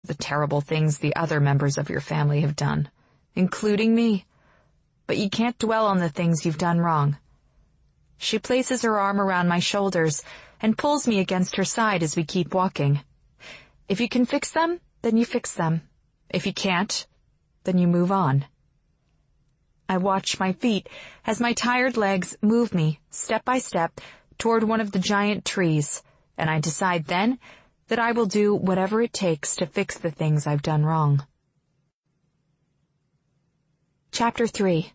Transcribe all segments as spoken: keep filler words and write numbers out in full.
the terrible things the other members of your family have done, including me. But you can't dwell on the things you've done wrong. She places her arm around my shoulders and pulls me against her side as we keep walking. If you can fix them, then you fix them. If you can't, then you move on. I watch my feet as my tired legs move me, step by step, toward one of the giant trees, and I decide then that I will do whatever it takes to fix the things I've done wrong. Chapter three.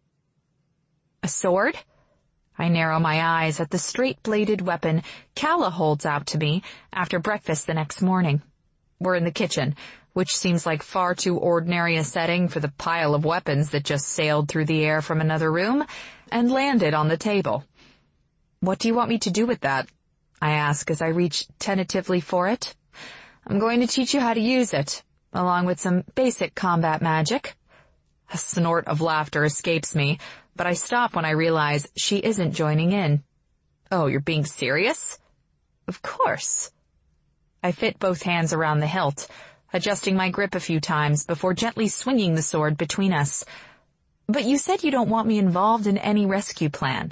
A sword? I narrow my eyes at the straight-bladed weapon Calla holds out to me after breakfast the next morning. We're in the kitchen, which seems like far too ordinary a setting for the pile of weapons that just sailed through the air from another room and landed on the table. What do you want me to do with that? I ask as I reach tentatively for it. I'm going to teach you how to use it, along with some basic combat magic. A snort of laughter escapes me, but I stop when I realize she isn't joining in. Oh, you're being serious? Of course. I fit both hands around the hilt, adjusting my grip a few times before gently swinging the sword between us. But you said you don't want me involved in any rescue plan.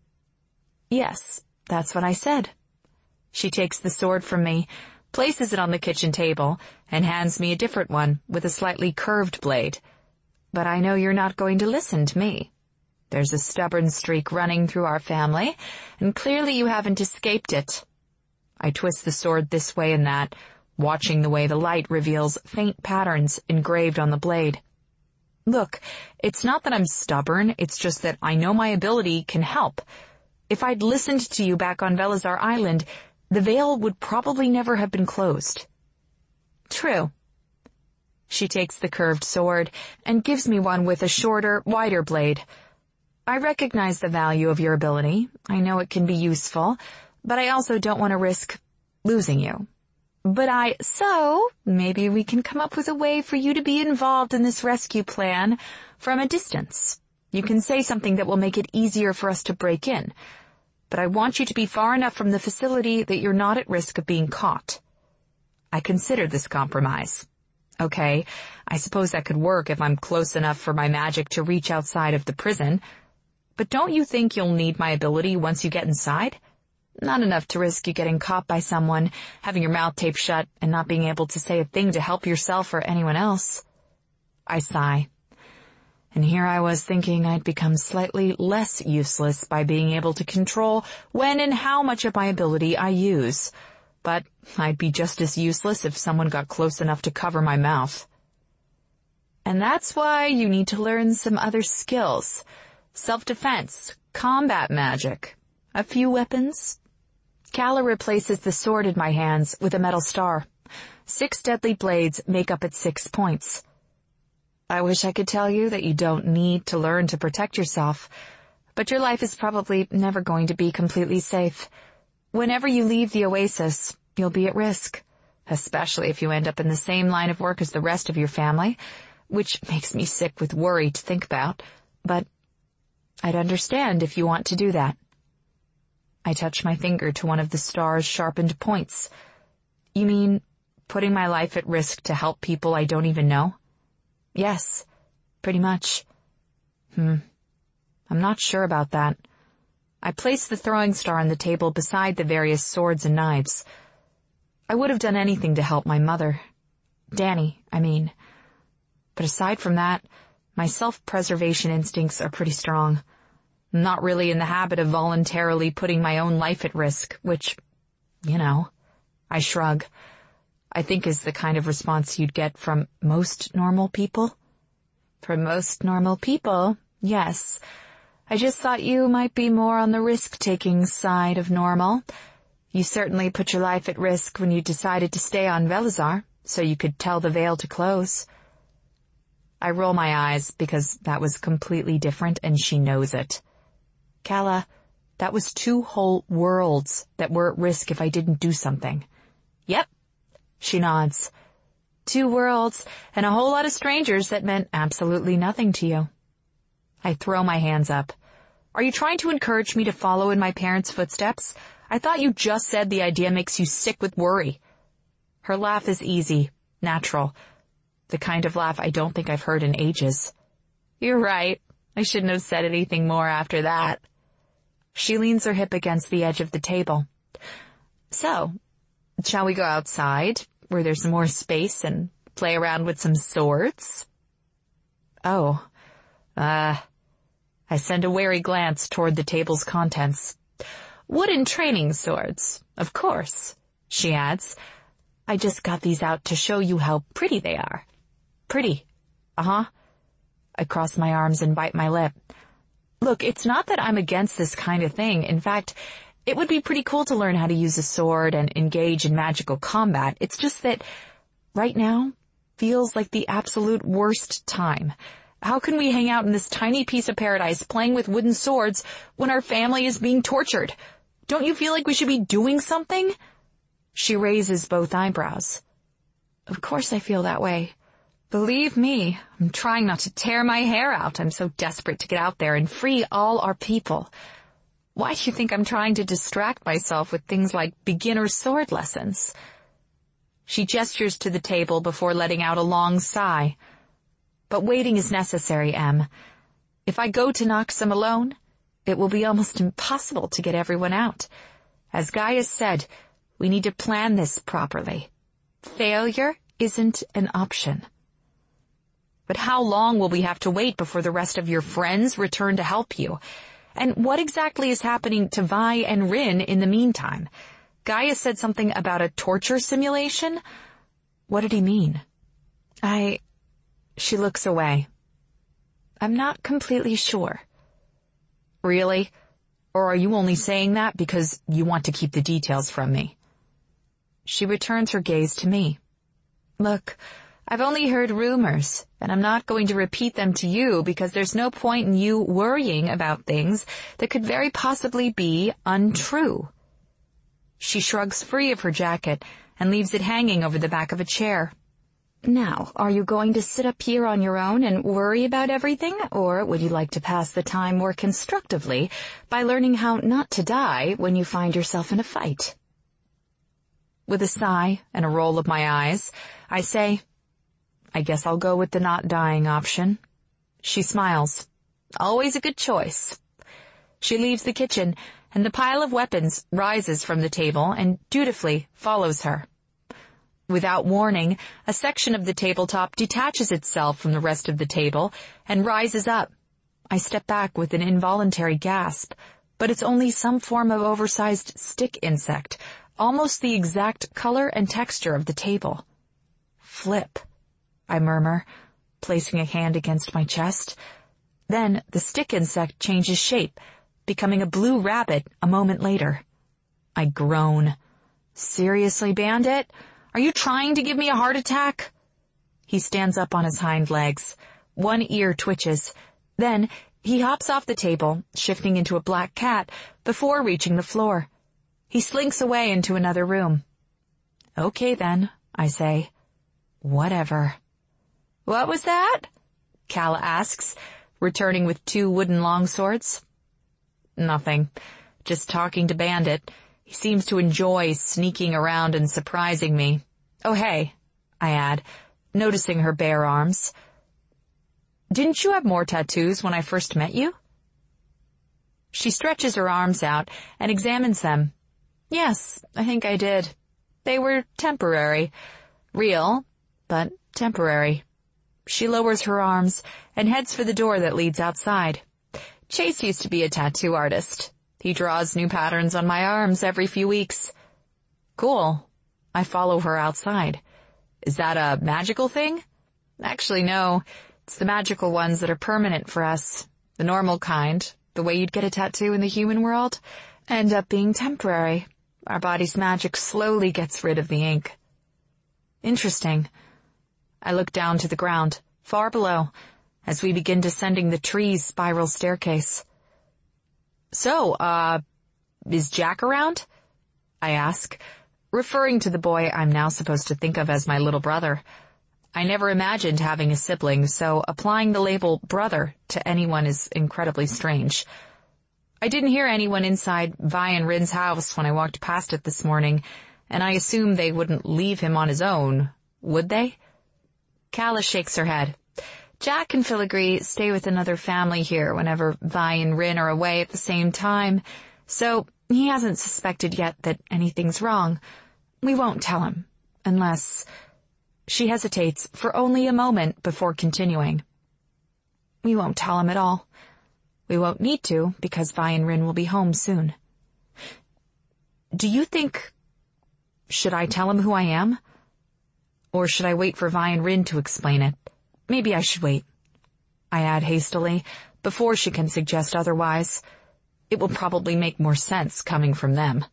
Yes, that's what I said. She takes the sword from me, places it on the kitchen table, and hands me a different one with a slightly curved blade. But I know you're not going to listen to me. There's a stubborn streak running through our family, and clearly you haven't escaped it. I twist the sword this way and that, watching the way the light reveals faint patterns engraved on the blade. Look, it's not that I'm stubborn, it's just that I know my ability can help. If I'd listened to you back on Velazar Island, the veil would probably never have been closed. True. She takes the curved sword and gives me one with a shorter, wider blade. I recognize the value of your ability. I know it can be useful, but I also don't want to risk losing you. But I, so, maybe we can come up with a way for you to be involved in this rescue plan from a distance. You can say something that will make it easier for us to break in. But I want you to be far enough from the facility that you're not at risk of being caught. I considered this compromise. Okay, I suppose that could work if I'm close enough for my magic to reach outside of the prison. But don't you think you'll need my ability once you get inside? Not enough to risk you getting caught by someone, having your mouth taped shut, and not being able to say a thing to help yourself or anyone else. I sigh. And here I was thinking I'd become slightly less useless by being able to control when and how much of my ability I use. But I'd be just as useless if someone got close enough to cover my mouth. And that's why you need to learn some other skills. Self-defense, combat magic, a few weapons. Calla replaces the sword in my hands with a metal star. Six deadly blades make up its six points. I wish I could tell you that you don't need to learn to protect yourself, but your life is probably never going to be completely safe. Whenever you leave the oasis, you'll be at risk, especially if you end up in the same line of work as the rest of your family, which makes me sick with worry to think about, but I'd understand if you want to do that. I touch my finger to one of the star's sharpened points. You mean putting my life at risk to help people I don't even know? Yes, pretty much. Hmm. I'm not sure about that. I place the throwing star on the table beside the various swords and knives. I would have done anything to help my mother. Danny, I mean. But aside from that, my self-preservation instincts are pretty strong. I'm not really in the habit of voluntarily putting my own life at risk, which, you know, I shrug. I think is the kind of response you'd get from most normal people. From most normal people, yes. I just thought you might be more on the risk-taking side of normal. You certainly put your life at risk when you decided to stay on Velazar, so you could tell the veil to close. I roll my eyes because that was completely different and she knows it. Calla, that was two whole worlds that were at risk if I didn't do something. Yep. She nods. Two worlds and a whole lot of strangers that meant absolutely nothing to you. I throw my hands up. Are you trying to encourage me to follow in my parents' footsteps? I thought you just said the idea makes you sick with worry. Her laugh is easy, natural, the kind of laugh I don't think I've heard in ages. You're right. I shouldn't have said anything more after that. She leans her hip against the edge of the table. So, shall we go outside, where there's more space, and play around with some swords? Oh, uh, I send a wary glance toward the table's contents. Wooden training swords, of course, she adds. I just got these out to show you how pretty they are. Pretty. Uh-huh. I cross my arms and bite my lip. Look, it's not that I'm against this kind of thing. In fact, it would be pretty cool to learn how to use a sword and engage in magical combat. It's just that right now feels like the absolute worst time. How can we hang out in this tiny piece of paradise playing with wooden swords when our family is being tortured? Don't you feel like we should be doing something? She raises both eyebrows. Of course I feel that way. Believe me, I'm trying not to tear my hair out. I'm so desperate to get out there and free all our people. Why do you think I'm trying to distract myself with things like beginner sword lessons? She gestures to the table before letting out a long sigh. But waiting is necessary, Em. If I go to Noxum alone, it will be almost impossible to get everyone out. As Guy has said, we need to plan this properly. Failure isn't an option. But how long will we have to wait before the rest of your friends return to help you? And what exactly is happening to Vi and Rin in the meantime? Guy has said something about a torture simulation? What did he mean? I... She looks away. I'm not completely sure. Really? Or are you only saying that because you want to keep the details from me? She returns her gaze to me. Look, I've only heard rumors, and I'm not going to repeat them to you because there's no point in you worrying about things that could very possibly be untrue. She shrugs free of her jacket and leaves it hanging over the back of a chair. Now, are you going to sit up here on your own and worry about everything, or would you like to pass the time more constructively by learning how not to die when you find yourself in a fight? With a sigh and a roll of my eyes, I say, I guess I'll go with the not dying option. She smiles. Always a good choice. She leaves the kitchen, and the pile of weapons rises from the table and dutifully follows her. Without warning, a section of the tabletop detaches itself from the rest of the table and rises up. I step back with an involuntary gasp, but it's only some form of oversized stick insect, almost the exact color and texture of the table. Flip, I murmur, placing a hand against my chest. Then the stick insect changes shape, becoming a blue rabbit a moment later. I groan. Seriously, Bandit? Are you trying to give me a heart attack? He stands up on his hind legs. One ear twitches. Then he hops off the table, shifting into a black cat, before reaching the floor. He slinks away into another room. Okay then, I say. Whatever. What was that? Cal asks, returning with two wooden longswords. Nothing. Just talking to Bandit. He seems to enjoy sneaking around and surprising me. Oh, hey, I add, noticing her bare arms. Didn't you have more tattoos when I first met you? She stretches her arms out and examines them. Yes, I think I did. They were temporary. Real, but temporary. She lowers her arms and heads for the door that leads outside. Chase used to be a tattoo artist. He draws new patterns on my arms every few weeks. Cool. I follow her outside. Is that a magical thing? Actually, no. It's the magical ones that are permanent for us. The normal kind, the way you'd get a tattoo in the human world, end up being temporary. Our body's magic slowly gets rid of the ink. Interesting. I look down to the ground, far below, as we begin descending the tree's spiral staircase. So, uh, is Jack around? I ask, referring to the boy I'm now supposed to think of as my little brother. I never imagined having a sibling, so applying the label brother to anyone is incredibly strange. I didn't hear anyone inside Vi and Rin's house when I walked past it this morning, and I assumed they wouldn't leave him on his own. would they? Calla shakes her head. Jack and Filigree stay with another family here whenever Vi and Rin are away at the same time, so he hasn't suspected yet that anything's wrong. We won't tell him, unless... She hesitates for only a moment before continuing. We won't tell him at all. We won't need to, because Vi and Rin will be home soon. Do you think... Should I tell him who I am? Or should I wait for Vi and Rin to explain it? Maybe I should wait. I add hastily, before she can suggest otherwise. It will probably make more sense coming from them.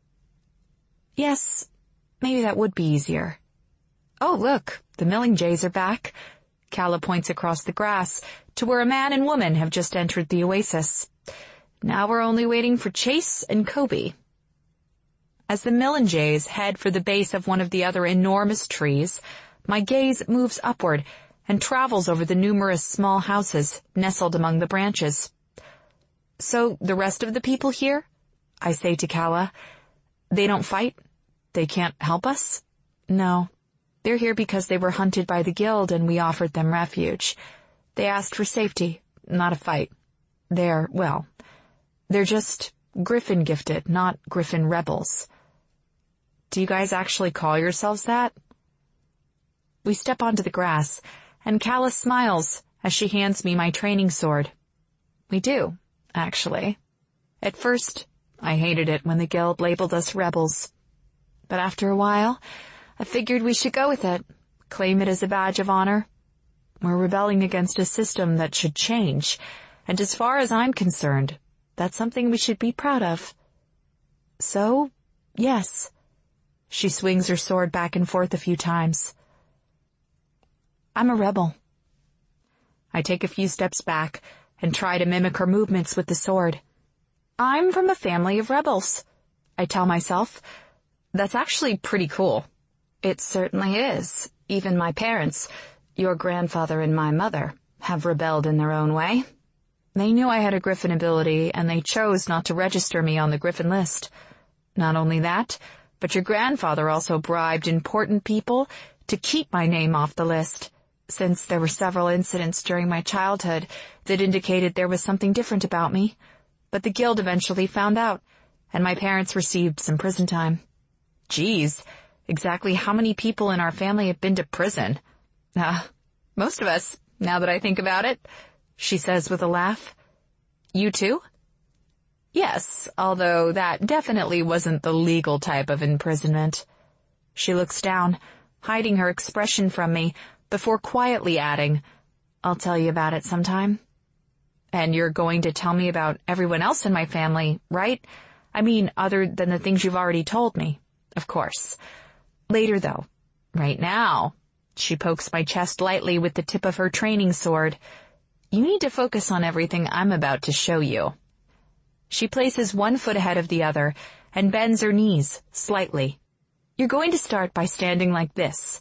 Yes, maybe that would be easier. Oh, look, the Millinjays are back. Calla points across the grass to where a man and woman have just entered the oasis. Now we're only waiting for Chase and Kobe. As the Millinjays head for the base of one of the other enormous trees, my gaze moves upward and travels over the numerous small houses nestled among the branches. So the rest of the people here? I say to Calla. They don't fight? They can't help us? No. They're here because they were hunted by the guild and we offered them refuge. They asked for safety, not a fight. They're, well, they're just Griffin gifted, not Griffin rebels. Do you guys actually call yourselves that? We step onto the grass, and Calla smiles as she hands me my training sword. We do, actually. At first, I hated it when the guild labeled us rebels. But after a while, I figured we should go with it, claim it as a badge of honor. We're rebelling against a system that should change, and as far as I'm concerned, that's something we should be proud of. So, yes. She swings her sword back and forth a few times. I'm a rebel. I take a few steps back and try to mimic her movements with the sword. I'm from a family of rebels, I tell myself. That's actually pretty cool. It certainly is. Even my parents, your grandfather and my mother, have rebelled in their own way. They knew I had a Griffin ability, and they chose not to register me on the Griffin list. Not only that, but your grandfather also bribed important people to keep my name off the list, since there were several incidents during my childhood that indicated there was something different about me. But the guild eventually found out, and my parents received some prison time. Geez, exactly how many people in our family have been to prison? Ah, uh, most of us, now that I think about it, she says with a laugh. You too? Yes, although that definitely wasn't the legal type of imprisonment. She looks down, hiding her expression from me, before quietly adding, I'll tell you about it sometime. And you're going to tell me about everyone else in my family, right? I mean, other than the things you've already told me, of course. Later, though. Right now. She pokes my chest lightly with the tip of her training sword. You need to focus on everything I'm about to show you. She places one foot ahead of the other and bends her knees slightly. You're going to start by standing like this.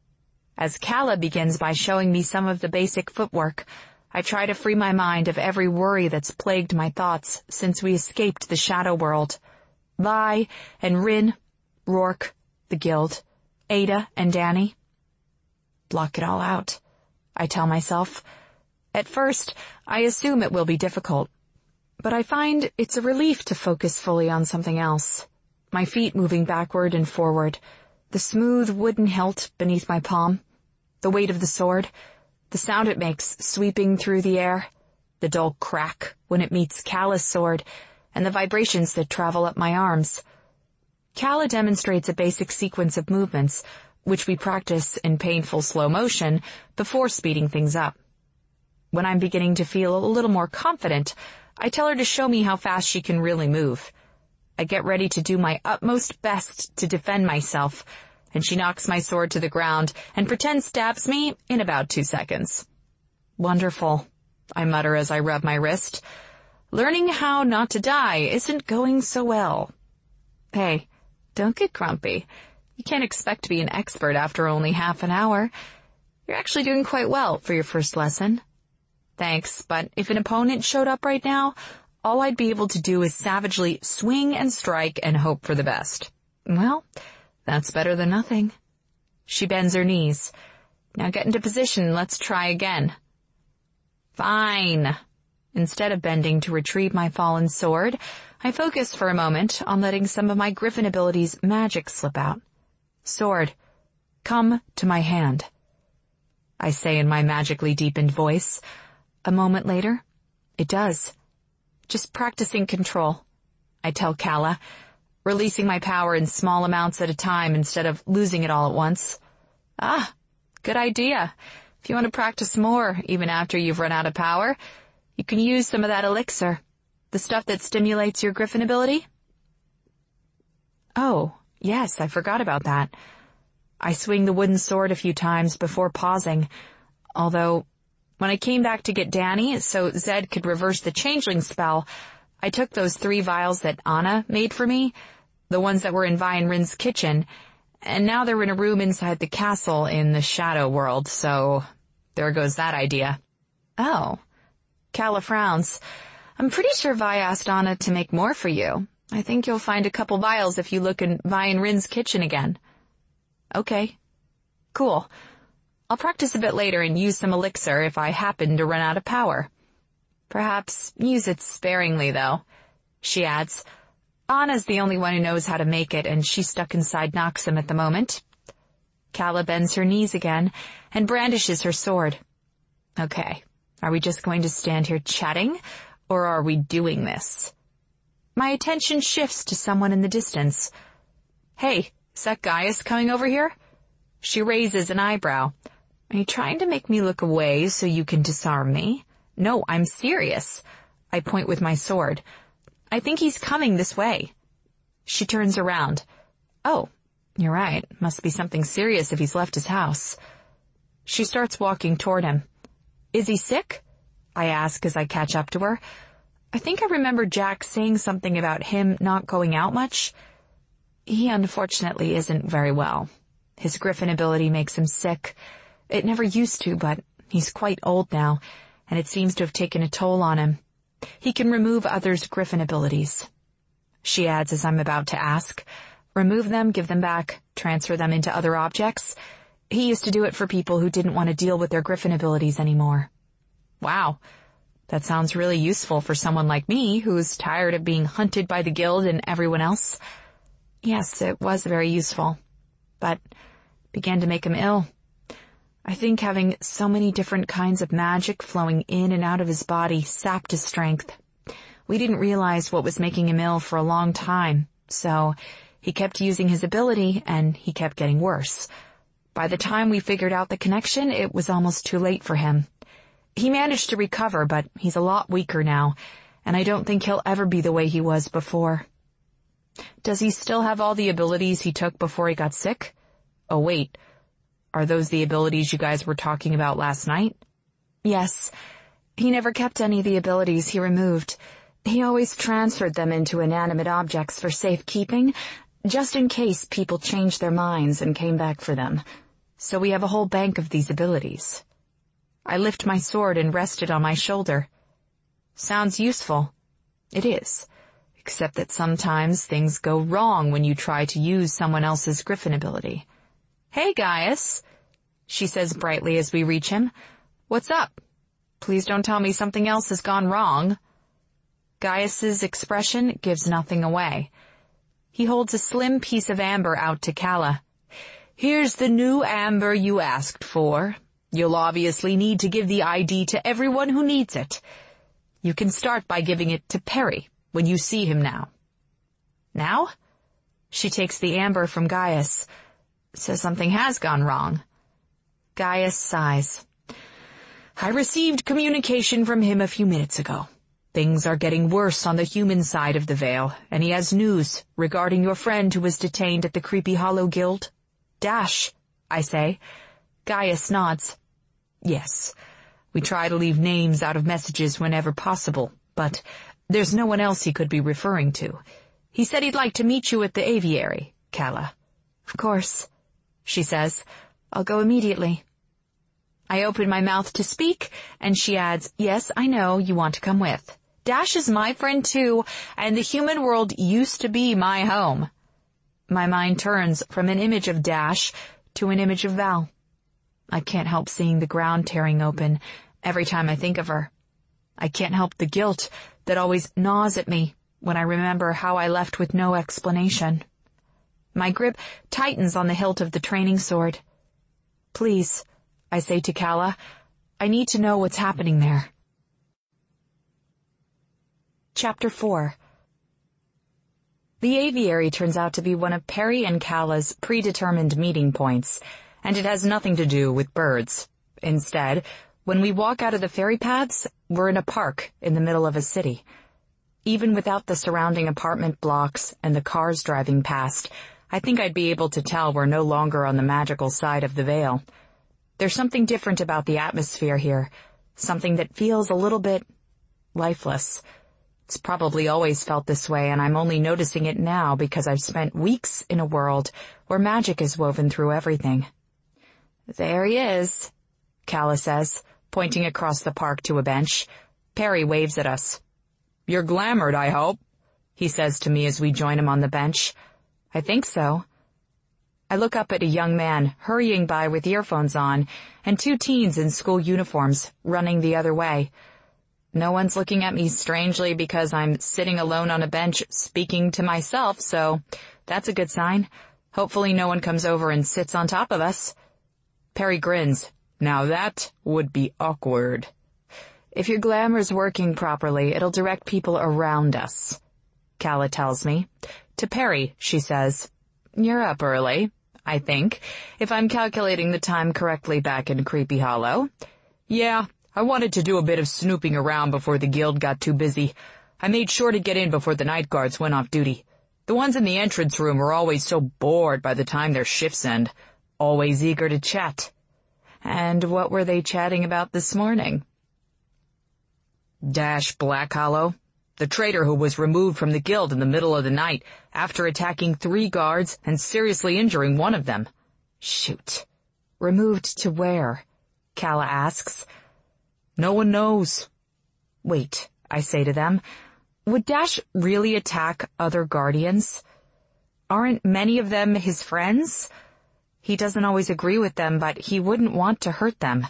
As Calla begins by showing me some of the basic footwork, I try to free my mind of every worry that's plagued my thoughts since we escaped the shadow world. Vi and Rin, Rourke, the guild, Ada and Danny. Block it all out, I tell myself. At first, I assume it will be difficult, but I find it's a relief to focus fully on something else. My feet moving backward and forward, the smooth wooden hilt beneath my palm, the weight of the sword, the sound it makes sweeping through the air, the dull crack when it meets Calla's sword, and the vibrations that travel up my arms. Calla demonstrates a basic sequence of movements, which we practice in painful slow motion before speeding things up. When I'm beginning to feel a little more confident, I tell her to show me how fast she can really move. I get ready to do my utmost best to defend myself, and she knocks my sword to the ground and pretend stabs me in about two seconds. Wonderful, I mutter as I rub my wrist. Learning how not to die isn't going so well. Hey, don't get grumpy. You can't expect to be an expert after only half an hour. You're actually doing quite well for your first lesson. Thanks, but if an opponent showed up right now, all I'd be able to do is savagely swing and strike and hope for the best. Well, that's better than nothing. She bends her knees. Now get into position. Let's try again. Fine. Instead of bending to retrieve my fallen sword, I focus for a moment on letting some of my Griffin ability's magic slip out. Sword, come to my hand, I say in my magically deepened voice. A moment later, it does. Just practicing control, I tell Calla, releasing my power in small amounts at a time instead of losing it all at once. Ah, good idea. If you want to practice more, even after you've run out of power, you can use some of that elixir, the stuff that stimulates your Griffin ability. Oh, yes, I forgot about that. I swing the wooden sword a few times before pausing, although when I came back to get Danny so Zed could reverse the changeling spell, I took those three vials that Anna made for me, the ones that were in Vi and Rin's kitchen, and now they're in a room inside the castle in the Shadow World, so there goes that idea. Oh. Calla frowns. I'm pretty sure Vi asked Anna to make more for you. I think you'll find a couple vials if you look in Vi and Rin's kitchen again. Okay. Cool. I'll practice a bit later and use some elixir if I happen to run out of power. Perhaps use it sparingly, though, she adds. Anna's the only one who knows how to make it, and she's stuck inside Noxum at the moment. Calla bends her knees again and brandishes her sword. Okay, are we just going to stand here chatting, or are we doing this? My attention shifts to someone in the distance. Hey, is that Gaius coming over here? She raises an eyebrow. Are you trying to make me look away so you can disarm me? No, I'm serious. I point with my sword. I think he's coming this way. She turns around. Oh, you're right. Must be something serious if he's left his house. She starts walking toward him. Is he sick? I ask as I catch up to her. I think I remember Jack saying something about him not going out much. He unfortunately isn't very well. His Griffin ability makes him sick. It never used to, but he's quite old now, and it seems to have taken a toll on him. He can remove others' Griffin abilities. She adds as I'm about to ask. Remove them, give them back, transfer them into other objects. He used to do it for people who didn't want to deal with their Griffin abilities anymore. Wow, that sounds really useful for someone like me who's tired of being hunted by the guild and everyone else. Yes, it was very useful, but began to make him ill. I think having so many different kinds of magic flowing in and out of his body sapped his strength. We didn't realize what was making him ill for a long time, so he kept using his ability and he kept getting worse. By the time we figured out the connection, it was almost too late for him. He managed to recover, but he's a lot weaker now, and I don't think he'll ever be the way he was before. Does he still have all the abilities he took before he got sick? Oh, wait. Are those the abilities you guys were talking about last night? Yes. He never kept any of the abilities he removed. He always transferred them into inanimate objects for safekeeping, just in case people changed their minds and came back for them. So we have a whole bank of these abilities. I lift my sword and rest it on my shoulder. Sounds useful. It is. Except that sometimes things go wrong when you try to use someone else's Griffin ability. Hey, Gaius, she says brightly as we reach him. What's up? Please don't tell me something else has gone wrong. Gaius's expression gives nothing away. He holds a slim piece of amber out to Calla. Here's the new amber you asked for. You'll obviously need to give the I D to everyone who needs it. You can start by giving it to Perry when you see him now. Now? She takes the amber from Gaius. So something has gone wrong. Gaius sighs. I received communication from him a few minutes ago. Things are getting worse on the human side of the Veil, and he has news regarding your friend who was detained at the Creepy Hollow Guild. Dash, I say. Gaius nods. Yes, we try to leave names out of messages whenever possible, but there's no one else he could be referring to. He said he'd like to meet you at the aviary, Calla. Of course, she says. I'll go immediately. I open my mouth to speak, and she adds, yes, I know you want to come with. Dash is my friend too, and the human world used to be my home. My mind turns from an image of Dash to an image of Val. I can't help seeing the ground tearing open every time I think of her. I can't help the guilt that always gnaws at me when I remember how I left with no explanation. My grip tightens on the hilt of the training sword. Please, I say to Calla, I need to know what's happening there. Chapter four. The aviary turns out to be one of Perry and Calla's predetermined meeting points, and it has nothing to do with birds. Instead, when we walk out of the ferry paths, we're in a park in the middle of a city. Even without the surrounding apartment blocks and the cars driving past, I think I'd be able to tell we're no longer on the magical side of the veil. There's something different about the atmosphere here, something that feels a little bit lifeless. It's probably always felt this way, and I'm only noticing it now because I've spent weeks in a world where magic is woven through everything. There he is, Calla says, pointing across the park to a bench. Perry waves at us. You're glamored, I hope, he says to me as we join him on the bench. I think so. I look up at a young man hurrying by with earphones on and two teens in school uniforms running the other way. No one's looking at me strangely because I'm sitting alone on a bench speaking to myself, so that's a good sign. Hopefully no one comes over and sits on top of us. Perry grins. Now that would be awkward. If your glamour's working properly, it'll direct people around us, Calla tells me. To Perry, she says, You're up early, I think, if I'm calculating the time correctly back in Creepy Hollow. Yeah, I wanted to do a bit of snooping around before the guild got too busy. I made sure to get in before the night guards went off duty. The ones in the entrance room are always so bored by the time their shifts end, always eager to chat. And what were they chatting about this morning? Dash Blackhollow, the traitor who was removed from the guild in the middle of the night after attacking three guards and seriously injuring one of them. Shoot. Removed to where? Calla asks. No one knows. Wait, I say to them. Would Dash really attack other guardians? Aren't many of them his friends? He doesn't always agree with them, but he wouldn't want to hurt them.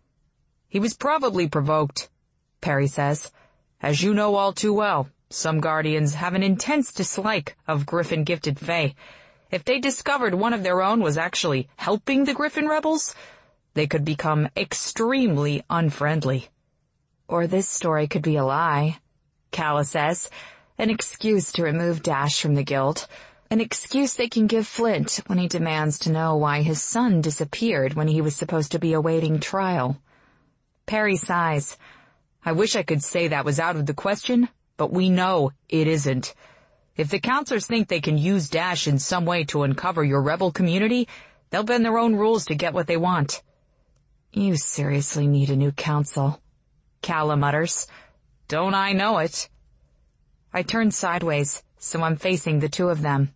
He was probably provoked, Perry says. As you know all too well, some guardians have an intense dislike of Griffin-gifted Fae. If they discovered one of their own was actually helping the Griffin rebels, they could become extremely unfriendly. Or this story could be a lie, Calla says, an excuse to remove Dash from the guild, an excuse they can give Flint when he demands to know why his son disappeared when he was supposed to be awaiting trial. Perry sighs. I wish I could say that was out of the question, but we know it isn't. If the counselors think they can use Dash in some way to uncover your rebel community, they'll bend their own rules to get what they want. You seriously need a new council, Calla mutters. Don't I know it? I turn sideways, so I'm facing the two of them.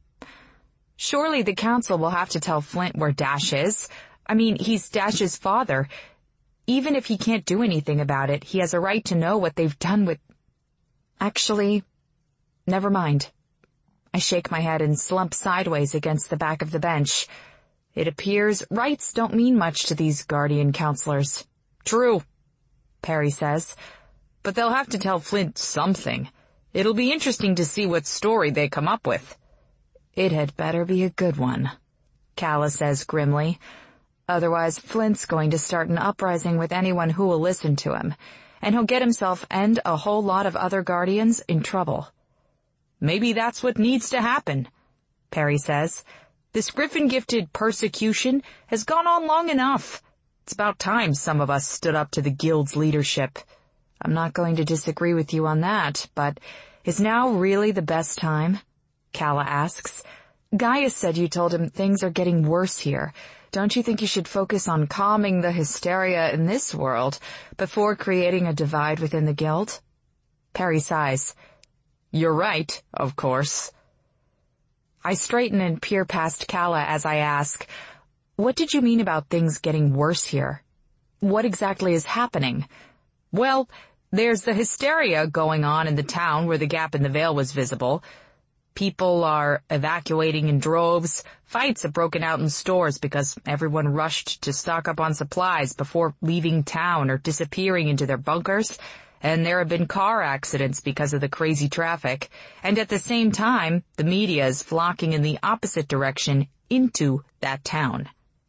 Surely the council will have to tell Flint where Dash is. I mean, he's Dash's father. Even if he can't do anything about it, he has a right to know what they've done with... Actually, never mind. I shake my head and slump sideways against the back of the bench. It appears rights don't mean much to these guardian counselors. True, Perry says, but they'll have to tell Flint something. It'll be interesting to see what story they come up with. It had better be a good one, Calla says grimly. Otherwise, Flint's going to start an uprising with anyone who will listen to him, and he'll get himself and a whole lot of other guardians in trouble. Maybe that's what needs to happen, Perry says. This Griffin-gifted persecution has gone on long enough. It's about time some of us stood up to the guild's leadership. I'm not going to disagree with you on that, but is now really the best time? Calla asks. Gaius said you told him things are getting worse here. Don't you think you should focus on calming the hysteria in this world before creating a divide within the guild? Perry sighs. You're right, of course. I straighten and peer past Calla as I ask, what did you mean about things getting worse here? What exactly is happening? Well, there's the hysteria going on in the town where the gap in the veil was visible. People are evacuating in droves. Fights have broken out in stores because everyone rushed to stock up on supplies before leaving town or disappearing into their bunkers. And there have been car accidents because of the crazy traffic. And at the same time, the media is flocking in the opposite direction into that town.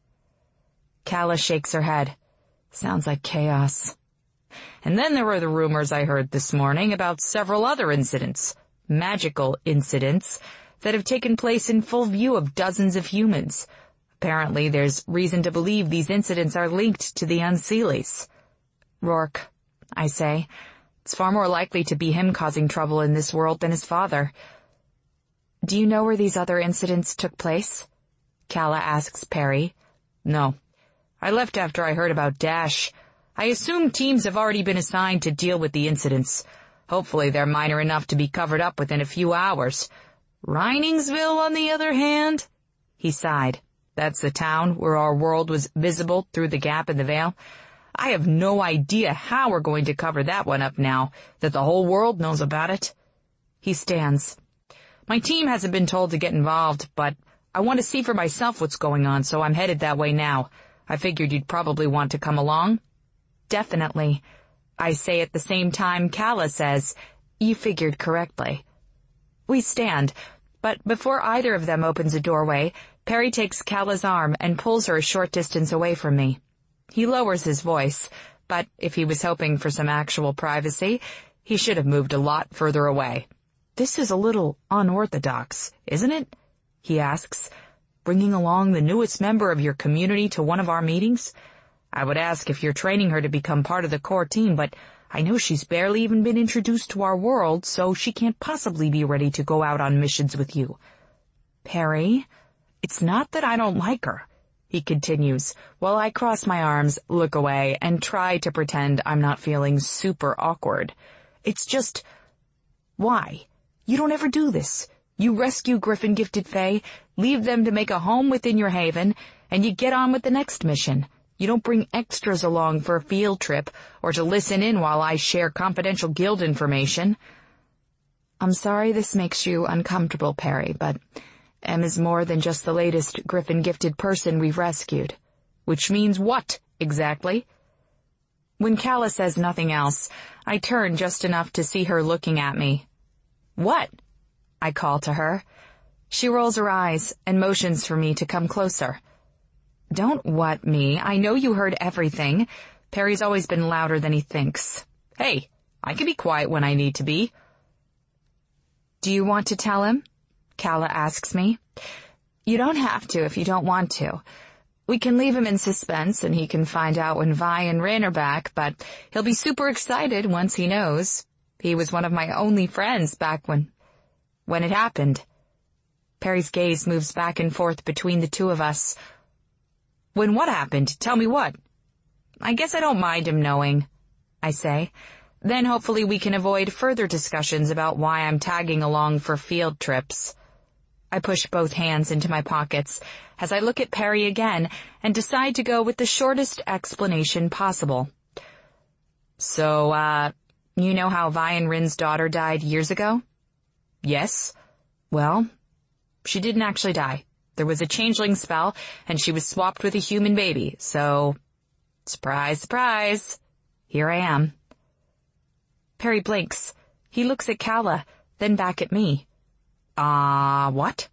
Calla shakes her head. Sounds like chaos. And then there were the rumors I heard this morning about several other incidents, magical incidents, that have taken place in full view of dozens of humans. Apparently, there's reason to believe these incidents are linked to the Unseelies. Rourke, I say. It's far more likely to be him causing trouble in this world than his father. Do you know where these other incidents took place? Calla asks Perry. No. I left after I heard about Dash. I assume teams have already been assigned to deal with the incidents. Hopefully they're minor enough to be covered up within a few hours. Reiningsville, on the other hand? He sighed. That's the town where our world was visible through the gap in the veil. I have no idea how we're going to cover that one up now that the whole world knows about it. He stands. My team hasn't been told to get involved, but I want to see for myself what's going on, so I'm headed that way now. I figured you'd probably want to come along. Definitely. I say at the same time Calla says, you figured correctly. We stand, but before either of them opens a doorway, Perry takes Calla's arm and pulls her a short distance away from me. He lowers his voice, but if he was hoping for some actual privacy, he should have moved a lot further away. This is a little unorthodox, isn't it? He asks, bringing along the newest member of your community to one of our meetings. I would ask if you're training her to become part of the core team, but I know she's barely even been introduced to our world, so she can't possibly be ready to go out on missions with you. Perry, it's not that I don't like her, he continues, while I cross my arms, look away, and try to pretend I'm not feeling super awkward. It's just, why? You don't ever do this. You rescue Griffin-gifted Fae, leave them to make a home within your haven, and you get on with the next mission. You don't bring extras along for a field trip or to listen in while I share confidential guild information. I'm sorry this makes you uncomfortable, Perry, but Em is more than just the latest Griffin-gifted person we've rescued. Which means what, exactly? When Calla says nothing else, I turn just enough to see her looking at me. What? I call to her. She rolls her eyes and motions for me to come closer. Don't what me. I know you heard everything. Perry's always been louder than he thinks. Hey, I can be quiet when I need to be. Do you want to tell him? Calla asks me. You don't have to if you don't want to. We can leave him in suspense and he can find out when Vi and Rin are back, but he'll be super excited once he knows. He was one of my only friends back when, when it happened. Perry's gaze moves back and forth between the two of us. When what happened? Tell me what. I guess I don't mind him knowing, I say. Then hopefully we can avoid further discussions about why I'm tagging along for field trips. I push both hands into my pockets as I look at Perry again and decide to go with the shortest explanation possible. So, uh, you know how Vi and Rin's daughter died years ago? Yes. Well, she didn't actually die. There was a changeling spell, and she was swapped with a human baby, so, surprise, surprise, here I am. Perry blinks. He looks at Calla, then back at me. Ah, uh, what?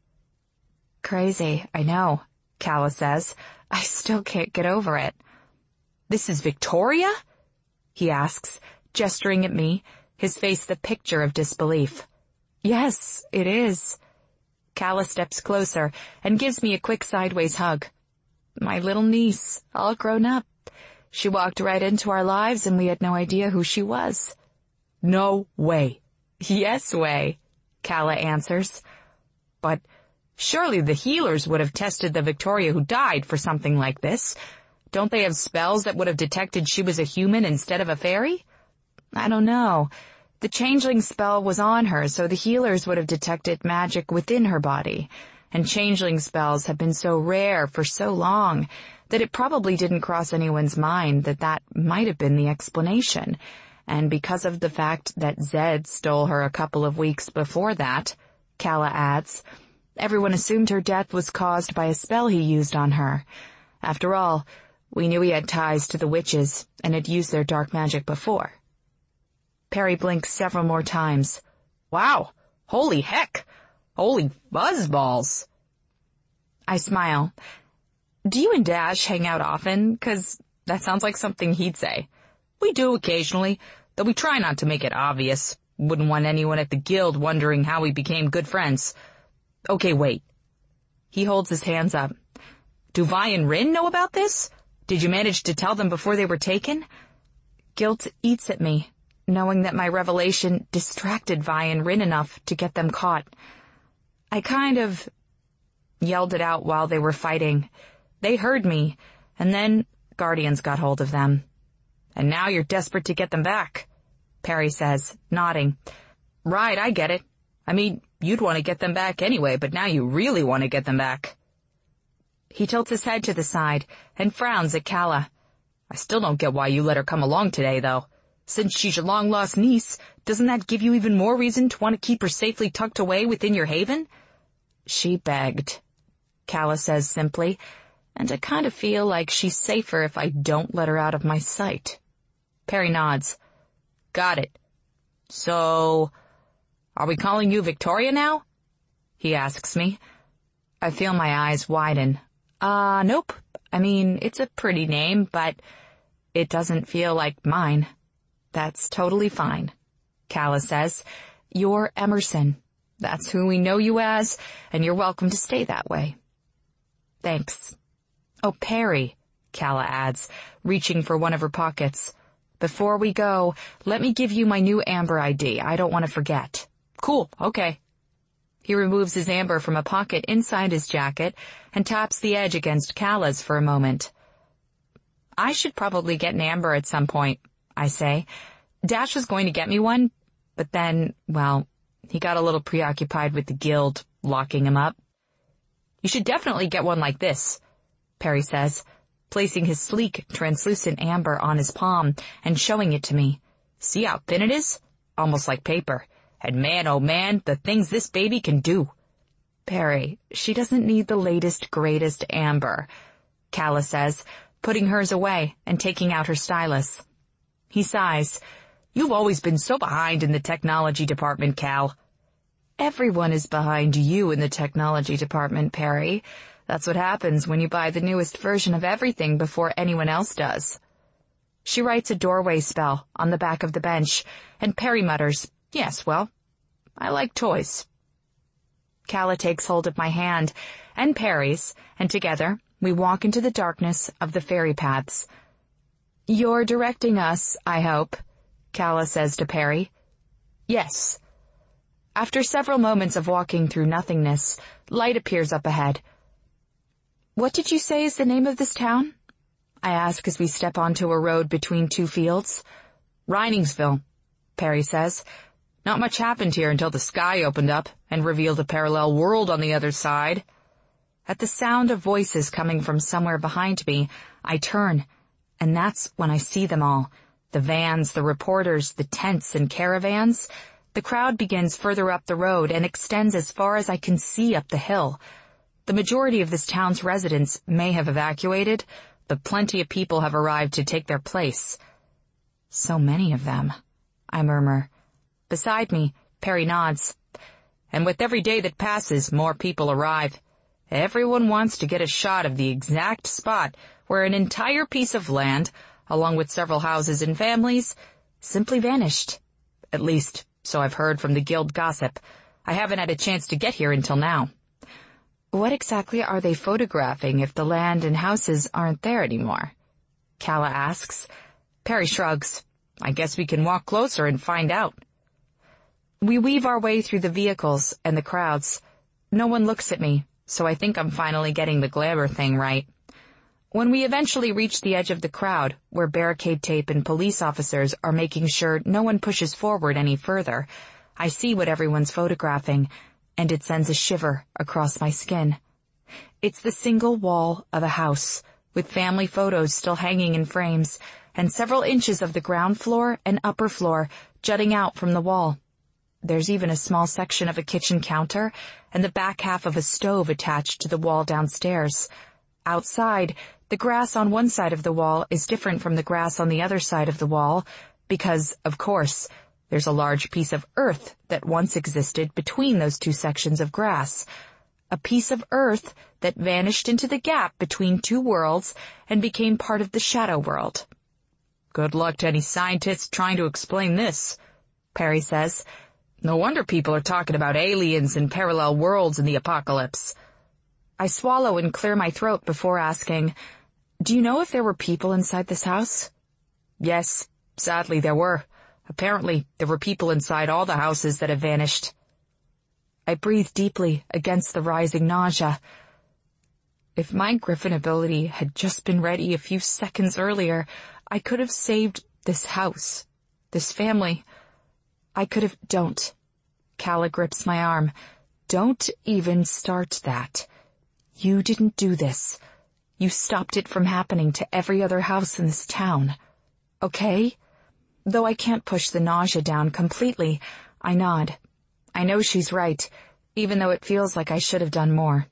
Crazy, I know, Calla says. I still can't get over it. This is Victoria? He asks, gesturing at me, his face the picture of disbelief. Yes, it is. Calla steps closer and gives me a quick sideways hug. My little niece, all grown up. She walked right into our lives and we had no idea who she was. No way. Yes way, Calla answers. But surely the healers would have tested the Victoria who died for something like this. Don't they have spells that would have detected she was a human instead of a fairy? I don't know. The changeling spell was on her, so the healers would have detected magic within her body. And changeling spells have been so rare for so long that it probably didn't cross anyone's mind that that might have been the explanation. And because of the fact that Zed stole her a couple of weeks before that, Calla adds. Everyone assumed her death was caused by a spell he used on her. After all, we knew he had ties to the witches and had used their dark magic before. Perry blinks several more times. Wow! Holy heck! Holy buzzballs! I smile. Do you and Dash hang out often? 'Cause that sounds like something he'd say. We do occasionally, though we try not to make it obvious. Wouldn't want anyone at the guild wondering how we became good friends. Okay, wait. He holds his hands up. Do Vi and Rin know about this? Did you manage to tell them before they were taken? Guilt eats at me, knowing that my revelation distracted Vi and Rin enough to get them caught. I kind of yelled it out while they were fighting. They heard me, and then Guardians got hold of them. And now you're desperate to get them back, Perry says, nodding. Right, I get it. I mean, you'd want to get them back anyway, but now you really want to get them back. He tilts his head to the side and frowns at Calla. I still don't get why you let her come along today, though. Since she's your long-lost niece, doesn't that give you even more reason to want to keep her safely tucked away within your haven? She begged, Calla says simply, and I kind of feel like she's safer if I don't let her out of my sight. Perry nods. Got it. So, are we calling you Victoria now? He asks me. I feel my eyes widen. Uh, nope. I mean, it's a pretty name, but it doesn't feel like mine. That's totally fine, Calla says. You're Emerson. That's who we know you as, and you're welcome to stay that way. Thanks. Oh, Perry, Calla adds, reaching for one of her pockets. Before we go, let me give you my new Amber I D. I don't want to forget. Cool, okay. He removes his amber from a pocket inside his jacket and taps the edge against Calla's for a moment. I should probably get an amber at some point, I say. Dash was going to get me one, but then, well, he got a little preoccupied with the guild, locking him up. You should definitely get one like this, Perry says, placing his sleek, translucent amber on his palm and showing it to me. See how thin it is? Almost like paper. And man, oh man, the things this baby can do. Perry, she doesn't need the latest, greatest amber, Calla says, putting hers away and taking out her stylus. He sighs. You've always been so behind in the technology department, Cal. Everyone is behind you in the technology department, Perry. That's what happens when you buy the newest version of everything before anyone else does. She writes a doorway spell on the back of the bench, and Perry mutters, Yes, well, I like toys. Calla takes hold of my hand and Perry's, and together we walk into the darkness of the fairy paths. You're directing us, I hope, Calla says to Perry. Yes. After several moments of walking through nothingness, light appears up ahead. What did you say is the name of this town? I ask as we step onto a road between two fields. Reiningsville, Perry says. Not much happened here until the sky opened up and revealed a parallel world on the other side. At the sound of voices coming from somewhere behind me, I turn, and that's when I see them all. The vans, the reporters, the tents and caravans. The crowd begins further up the road and extends as far as I can see up the hill. The majority of this town's residents may have evacuated, but plenty of people have arrived to take their place. So many of them, I murmur. Beside me, Perry nods. And with every day that passes, more people arrive. Everyone wants to get a shot of the exact spot where an entire piece of land, along with several houses and families, simply vanished. At least, so I've heard from the guild gossip. I haven't had a chance to get here until now. What exactly are they photographing if the land and houses aren't there anymore? Calla asks. Perry shrugs. I guess we can walk closer and find out. We weave our way through the vehicles and the crowds. No one looks at me, so I think I'm finally getting the glamour thing right. When we eventually reach the edge of the crowd, where barricade tape and police officers are making sure no one pushes forward any further, I see what everyone's photographing, and it sends a shiver across my skin. It's the single wall of a house, with family photos still hanging in frames, and several inches of the ground floor and upper floor jutting out from the wall. There's even a small section of a kitchen counter and the back half of a stove attached to the wall downstairs. Outside, the grass on one side of the wall is different from the grass on the other side of the wall because, of course, there's a large piece of earth that once existed between those two sections of grass. A piece of earth that vanished into the gap between two worlds and became part of the shadow world. "Good luck to any scientists trying to explain this," Perry says. "No wonder people are talking about aliens and parallel worlds in the apocalypse." I swallow and clear my throat before asking, "Do you know if there were people inside this house?" "Yes, sadly there were. Apparently, there were people inside all the houses that have vanished." I breathe deeply against the rising nausea. If my Griffin ability had just been ready a few seconds earlier, I could have saved this house, this family. I could have... Don't. Calla grips my arm. Don't even start that. You didn't do this. You stopped it from happening to every other house in this town. Okay? Though I can't push the nausea down completely, I nod. I know she's right, even though it feels like I should have done more.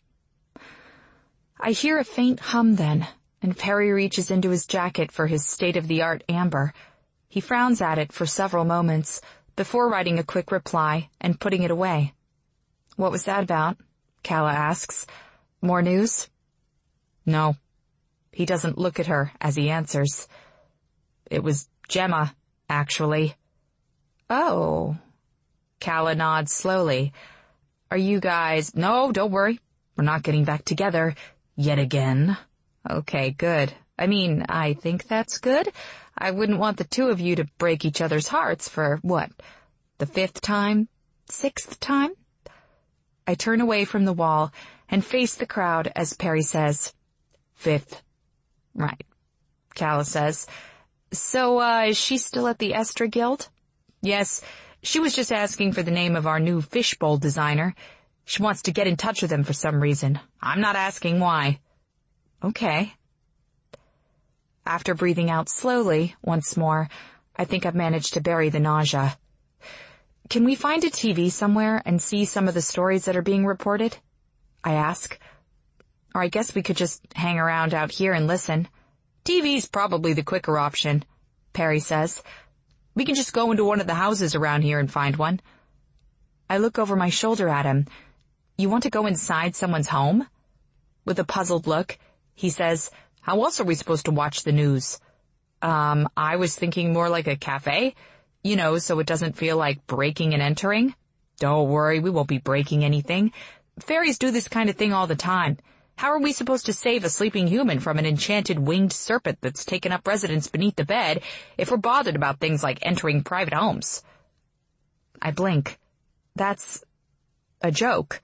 I hear a faint hum then, and Perry reaches into his jacket for his state-of-the-art amber. He frowns at it for several moments, before writing a quick reply and putting it away. "What was that about?" Calla asks. "More news?" "No." He doesn't look at her as he answers. "It was Gemma, actually." "Oh." Calla nods slowly. "Are you guys—" "No, don't worry. We're not getting back together. Yet again." "Okay, good. I mean, I think that's good. I wouldn't want the two of you to break each other's hearts for, what, the fifth time? Sixth time?" I turn away from the wall and face the crowd as Perry says, "Fifth." "Right," Calla says. "So, uh, is she still at the Estra Guild?" "Yes. She was just asking for the name of our new fishbowl designer. She wants to get in touch with him for some reason. I'm not asking why." "Okay." After breathing out slowly, once more, I think I've managed to bury the nausea. "Can we find a T V somewhere and see some of the stories that are being reported?" I ask. "Or I guess we could just hang around out here and listen." "T V's probably the quicker option," Perry says. "We can just go into one of the houses around here and find one." I look over my shoulder at him. "You want to go inside someone's home?" With a puzzled look, he says, "How else are we supposed to watch the news?" Um, I was thinking more like a cafe, you know, so it doesn't feel like breaking and entering. "Don't worry, we won't be breaking anything. Fairies do this kind of thing all the time. How are we supposed to save a sleeping human from an enchanted winged serpent that's taken up residence beneath the bed if we're bothered about things like entering private homes?" I blink. "That's a joke."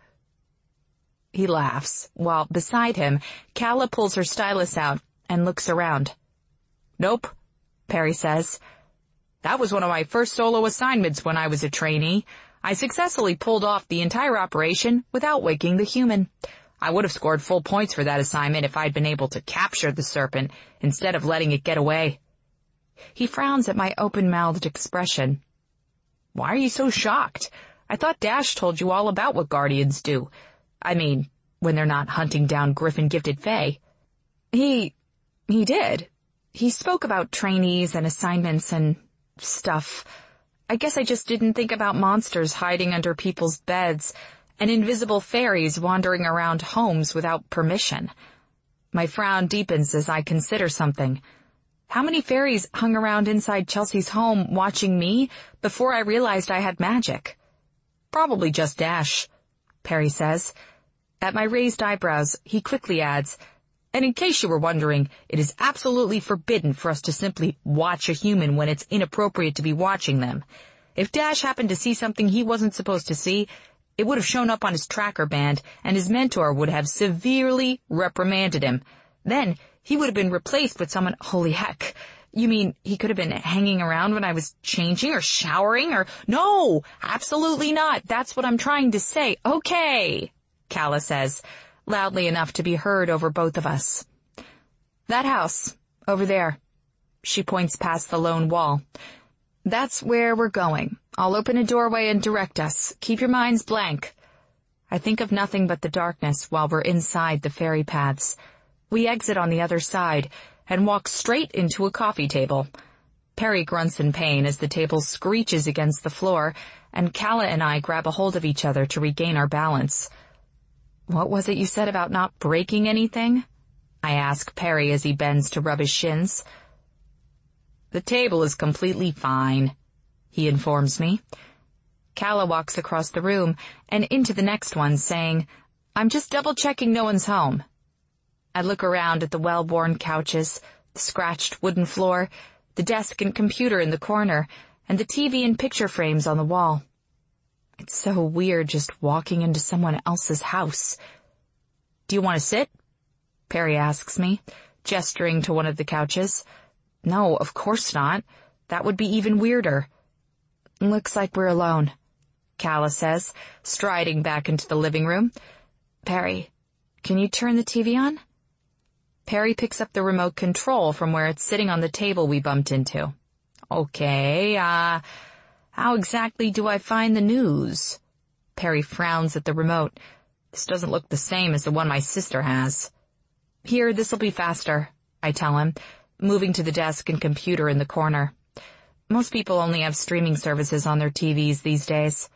He laughs, while beside him, Calla pulls her stylus out and looks around. "Nope," Perry says. "That was one of my first solo assignments when I was a trainee. I successfully pulled off the entire operation without waking the human. I would have scored full points for that assignment if I'd been able to capture the serpent instead of letting it get away." He frowns at my open-mouthed expression. "Why are you so shocked? I thought Dash told you all about what Guardians do. I mean, when they're not hunting down Griffin-gifted Fae." He... he did. He spoke about trainees and assignments and stuff. I guess I just didn't think about monsters hiding under people's beds and invisible fairies wandering around homes without permission. My frown deepens as I consider something. How many fairies hung around inside Chelsea's home watching me before I realized I had magic? "Probably just Dash," Perry says. At my raised eyebrows, he quickly adds, "And in case you were wondering, it is absolutely forbidden for us to simply watch a human when it's inappropriate to be watching them. If Dash happened to see something he wasn't supposed to see, it would have shown up on his tracker band, and his mentor would have severely reprimanded him. Then he would have been replaced with someone—" "Holy heck. You mean he could have been hanging around when I was changing or showering or—" "No, absolutely not. That's what I'm trying to say." "Okay," Calla says, loudly enough to be heard over both of us. "That house, over there." She points past the lone wall. "That's where we're going. I'll open a doorway and direct us. Keep your minds blank. I think of nothing but the darkness while we're inside the ferry paths. We exit on the other side and walk straight into a coffee table. Perry grunts in pain as the table screeches against the floor, and Calla and I grab a hold of each other to regain our balance. What was it you said about not breaking anything? I ask Perry as he bends to rub his shins. The table is completely fine, he informs me. Calla walks across the room and into the next one, saying, I'm just double-checking no one's home. I look around at the well-worn couches, the scratched wooden floor, the desk and computer in the corner, and the T V and picture frames on the wall. It's so weird just walking into someone else's house. Do you want to sit? Perry asks me, gesturing to one of the couches. No, of course not. That would be even weirder. Looks like we're alone, Calla says, striding back into the living room. Perry, can you turn the T V on? Perry picks up the remote control from where it's sitting on the table we bumped into. Okay, uh, how exactly do I find the news? Perry frowns at the remote. This doesn't look the same as the one my sister has. Here, this'll be faster, I tell him, moving to the desk and computer in the corner. Most people only have streaming services on their T Vs these days.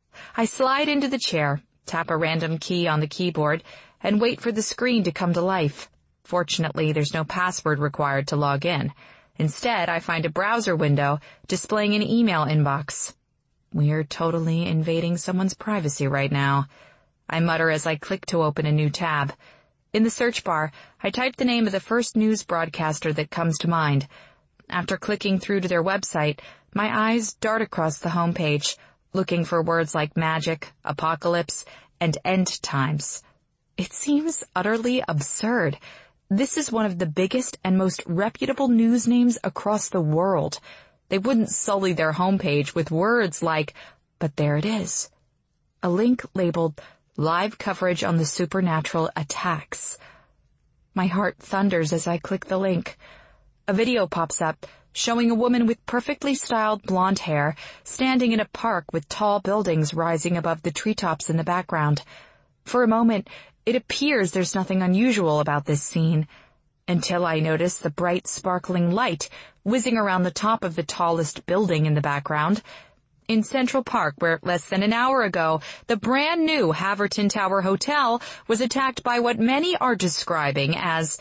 I slide into the chair, tap a random key on the keyboard, and wait for the screen to come to life. Fortunately, there's no password required to log in. Instead, I find a browser window displaying an email inbox. We're totally invading someone's privacy right now. I mutter as I click to open a new tab. In the search bar, I type the name of the first news broadcaster that comes to mind. After clicking through to their website, my eyes dart across the homepage, looking for words like magic, apocalypse, and end times. It seems utterly absurd. This is one of the biggest and most reputable news names across the world. They wouldn't sully their homepage with words like, but there it is. A link labeled, Live Coverage on the Supernatural Attacks. My heart thunders as I click the link. A video pops up, showing a woman with perfectly styled blonde hair standing in a park with tall buildings rising above the treetops in the background. For a moment, it appears there's nothing unusual about this scene, until I notice the bright, sparkling light whizzing around the top of the tallest building in the background. In Central Park, where less than an hour ago, the brand new Haverton Tower Hotel was attacked by what many are describing as...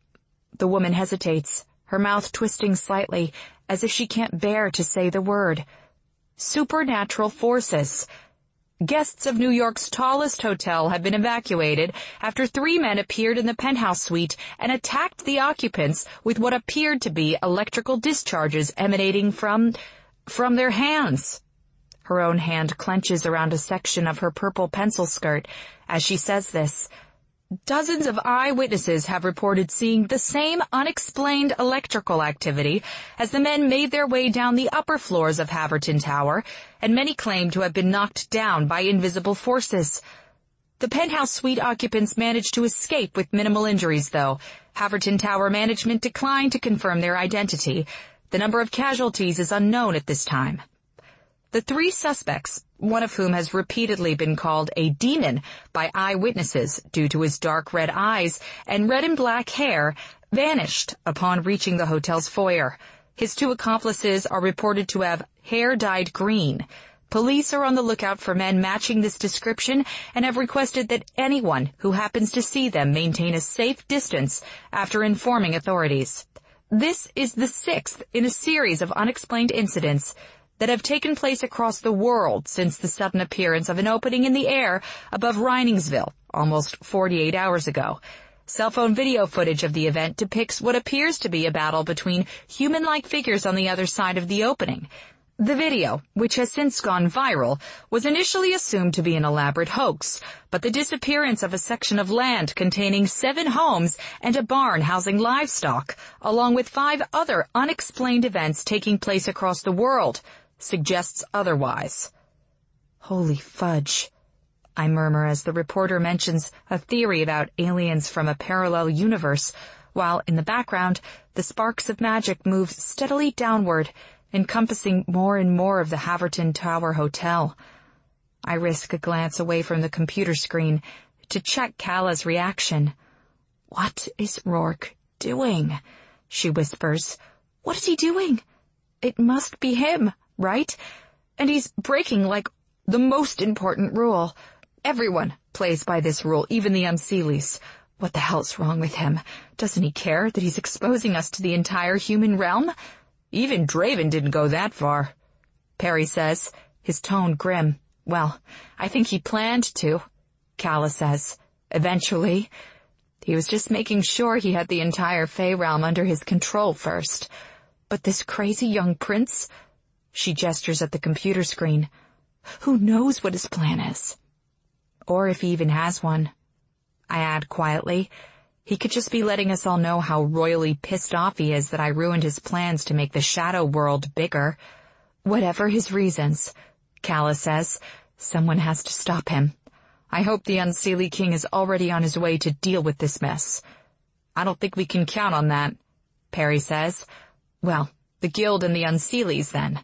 The woman hesitates, her mouth twisting slightly, as if she can't bear to say the word. Supernatural forces. Guests of New York's tallest hotel have been evacuated after three men appeared in the penthouse suite and attacked the occupants with what appeared to be electrical discharges emanating from... from their hands. Her own hand clenches around a section of her purple pencil skirt as she says this. Dozens of eyewitnesses have reported seeing the same unexplained electrical activity as the men made their way down the upper floors of Haverton Tower, and many claim to have been knocked down by invisible forces. The penthouse suite occupants managed to escape with minimal injuries, though. Haverton Tower management declined to confirm their identity. The number of casualties is unknown at this time. The three suspects, one of whom has repeatedly been called a demon by eyewitnesses due to his dark red eyes and red and black hair, vanished upon reaching the hotel's foyer. His two accomplices are reported to have hair dyed green. Police are on the lookout for men matching this description and have requested that anyone who happens to see them maintain a safe distance after informing authorities. This is the sixth in a series of unexplained incidents that have taken place across the world since the sudden appearance of an opening in the air above Reiningsville almost forty-eight hours ago. Cell phone video footage of the event depicts what appears to be a battle between human-like figures on the other side of the opening. The video, which has since gone viral, was initially assumed to be an elaborate hoax, but the disappearance of a section of land containing seven homes and a barn housing livestock, along with five other unexplained events taking place across the world, suggests otherwise. Holy fudge, I murmur as the reporter mentions a theory about aliens from a parallel universe, while in the background, the sparks of magic move steadily downward encompassing more and more of the Haverton Tower Hotel. I risk a glance away from the computer screen to check Calla's reaction. "What is Rourke doing?" she whispers. "What is he doing? It must be him, right? And he's breaking, like, the most important rule. Everyone plays by this rule, even the Unseelies. What the hell's wrong with him? Doesn't he care that he's exposing us to the entire human realm? Even Draven didn't go that far," Perry says, his tone grim. "Well, I think he planned to," Calla says. "Eventually. He was just making sure he had the entire Fey realm under his control first. But this crazy young prince," she gestures at the computer screen, "who knows what his plan is? Or if he even has one." I add quietly, "He could just be letting us all know how royally pissed off he is that I ruined his plans to make the shadow world bigger. Whatever his reasons," Calla says, "someone has to stop him. I hope the Unseelie King is already on his way to deal with this mess." "I don't think we can count on that," Perry says. "Well, the Guild and the Unseelies, then."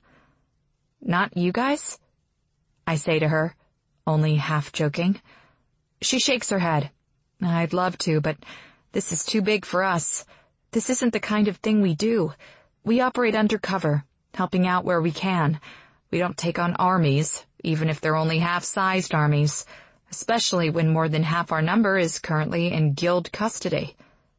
"Not you guys?" I say to her, only half joking. She shakes her head. "I'd love to, but this is too big for us. This isn't the kind of thing we do. We operate undercover, helping out where we can. We don't take on armies, even if they're only half-sized armies, especially when more than half our number is currently in Guild custody."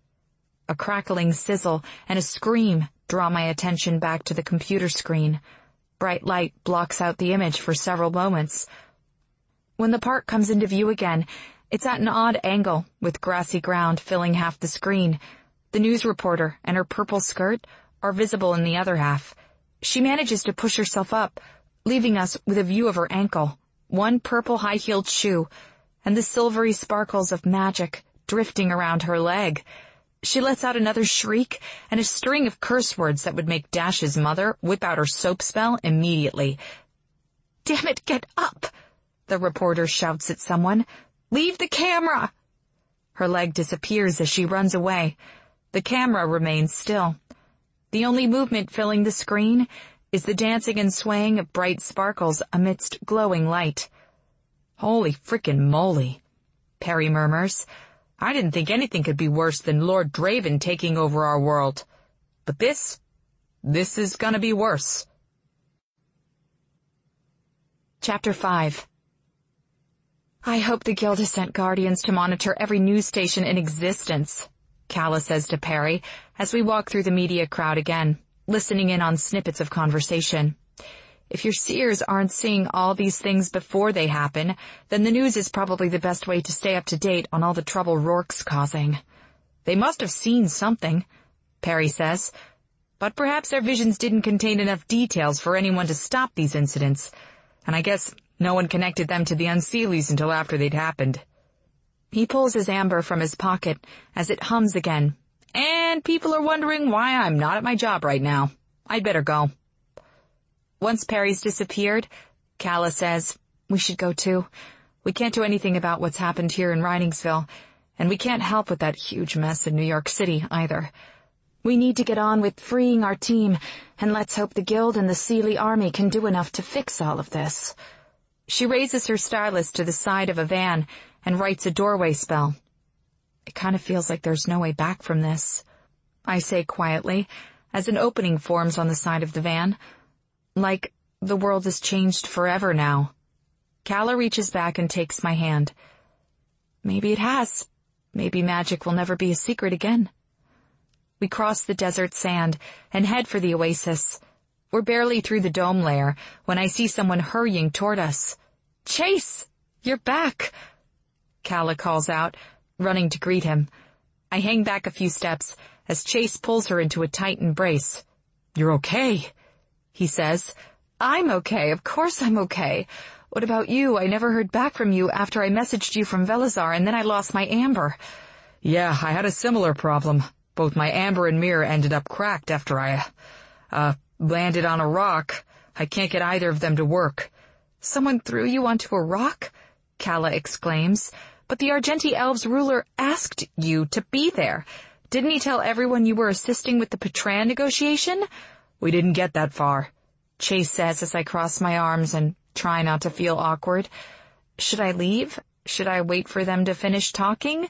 A crackling sizzle and a scream draw my attention back to the computer screen. Bright light blocks out the image for several moments. When the park comes into view again, it's at an odd angle, with grassy ground filling half the screen. The news reporter and her purple skirt are visible in the other half. She manages to push herself up, leaving us with a view of her ankle, one purple high-heeled shoe, and the silvery sparkles of magic drifting around her leg. She lets out another shriek and a string of curse words that would make Dash's mother whip out her soap spell immediately. "Damn it, get up!" the reporter shouts at someone. "Leave the camera!" Her leg disappears as she runs away. The camera remains still. The only movement filling the screen is the dancing and swaying of bright sparkles amidst glowing light. "Holy frickin' moly," Perry murmurs. "I didn't think anything could be worse than Lord Draven taking over our world. But this, this is gonna be worse." Chapter five. "I hope the Guild has sent guardians to monitor every news station in existence," Calla says to Perry as we walk through the media crowd again, listening in on snippets of conversation. "If your seers aren't seeing all these things before they happen, then the news is probably the best way to stay up to date on all the trouble Rourke's causing." "They must have seen something," Perry says, "but perhaps their visions didn't contain enough details for anyone to stop these incidents, and I guess no one connected them to the Unseelies until after they'd happened." He pulls his amber from his pocket as it hums again. "And people are wondering why I'm not at my job right now. I'd better go." Once Perry's disappeared, Calla says, "We should go too. We can't do anything about what's happened here in Reiningsville, and we can't help with that huge mess in New York City either. We need to get on with freeing our team, and let's hope the Guild and the Seelie army can do enough to fix all of this." She raises her stylus to the side of a van and writes a doorway spell. "It kind of feels like there's no way back from this," I say quietly, as an opening forms on the side of the van. "Like the world has changed forever now." Calla reaches back and takes my hand. "Maybe it has. Maybe magic will never be a secret again." We cross the desert sand and head for the oasis. We're barely through the dome layer when I see someone hurrying toward us. "Chase, you're back," Calla calls out, running to greet him. I hang back a few steps as Chase pulls her into a tight embrace. "You're okay," he says. "I'm okay. Of course I'm okay. What about you? I never heard back from you after I messaged you from Velazar, and then I lost my amber." "Yeah, I had a similar problem. Both my amber and mirror ended up cracked after I, uh, landed on a rock. I can't get either of them to work." "Someone threw you onto a rock?" Calla exclaims. "But the Argenti Elves ruler asked you to be there. Didn't he tell everyone you were assisting with the Patran negotiation?" "We didn't get that far. Chase says as I cross my arms and try not to feel awkward. Should I leave? Should I wait for them to finish talking?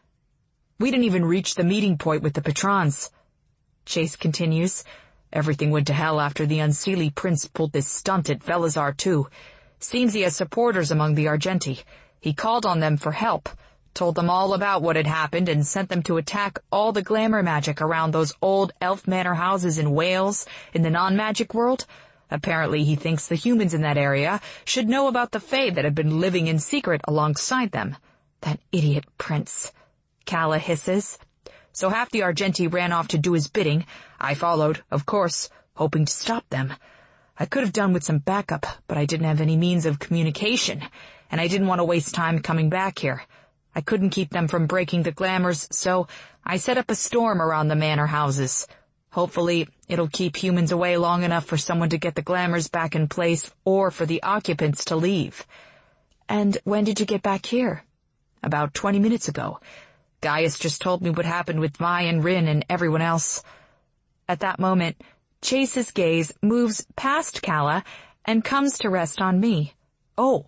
We didn't even reach the meeting point with the Petrons. Chase continues. Everything went to hell after the Unseelie Prince pulled this stunt at Velazar too. Seems he has supporters among the Argenti. He called on them for help, told them all about what had happened, and sent them to attack all the glamour magic around those old elf manor houses in Wales, in the non-magic world. Apparently he thinks the humans in that area should know about the Fae that have been living in secret alongside them. That idiot prince, Calla hisses. So half the Argenti ran off to do his bidding. I followed, of course, hoping to stop them. I could have done with some backup, but I didn't have any means of communication, and I didn't want to waste time coming back here. I couldn't keep them from breaking the glamours, so I set up a storm around the manor houses. Hopefully, it'll keep humans away long enough for someone to get the glamours back in place or for the occupants to leave. And when did you get back here? About twenty minutes ago. Gaius just told me what happened with Vi and Rin and everyone else. At that moment, Chase's gaze moves past Calla and comes to rest on me. Oh,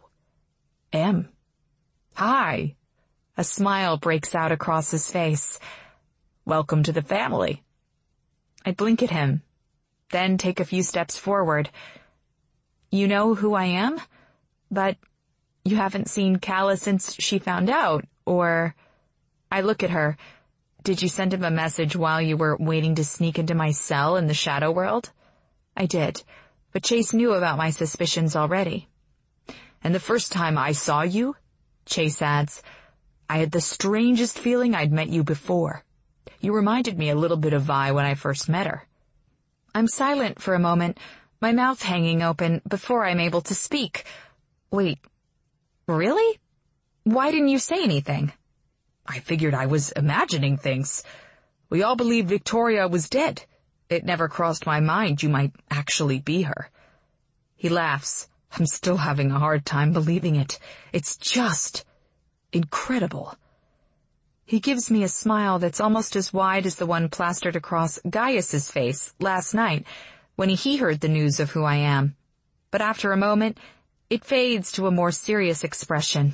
Em. Hi. A smile breaks out across his face. Welcome to the family. I blink at him, then take a few steps forward. You know who I am? But you haven't seen Calla since she found out, or... I look at her. Did you send him a message while you were waiting to sneak into my cell in the shadow world? I did, but Chase knew about my suspicions already. And the first time I saw you, Chase adds, I had the strangest feeling I'd met you before. You reminded me a little bit of Vi when I first met her. I'm silent for a moment, my mouth hanging open before I'm able to speak. Wait, really? Why didn't you say anything? I figured I was imagining things. We all believed Victoria was dead. It never crossed my mind you might actually be her. He laughs. I'm still having a hard time believing it. It's just incredible. He gives me a smile that's almost as wide as the one plastered across Gaius's face last night when he heard the news of who I am. But after a moment, it fades to a more serious expression.